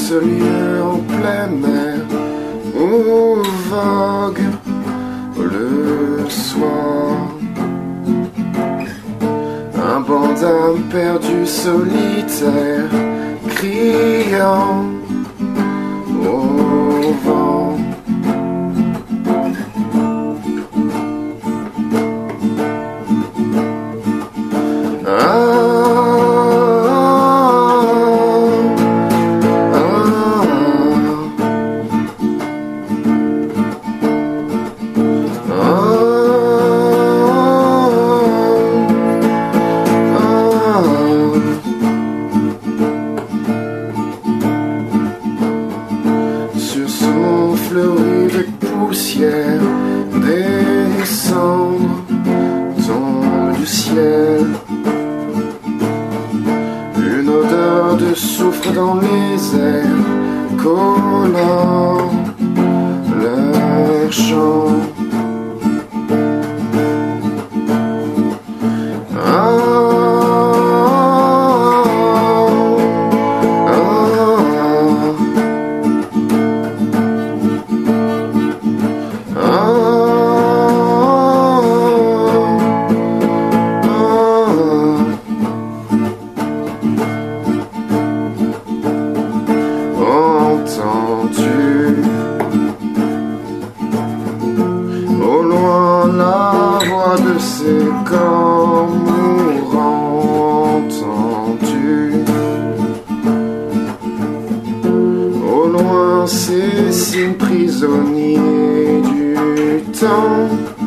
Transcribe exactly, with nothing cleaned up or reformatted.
ce lieu en plein air où vogue le soir un bandin perdu solitaire criant au vent. Sur son fleuri de poussière, des cendres tombent du ciel. Une odeur de soufre dans les airs colore leur chant. Au loin la voix de ces corps mourants entendus. Au loin ces signes prisonniers du temps.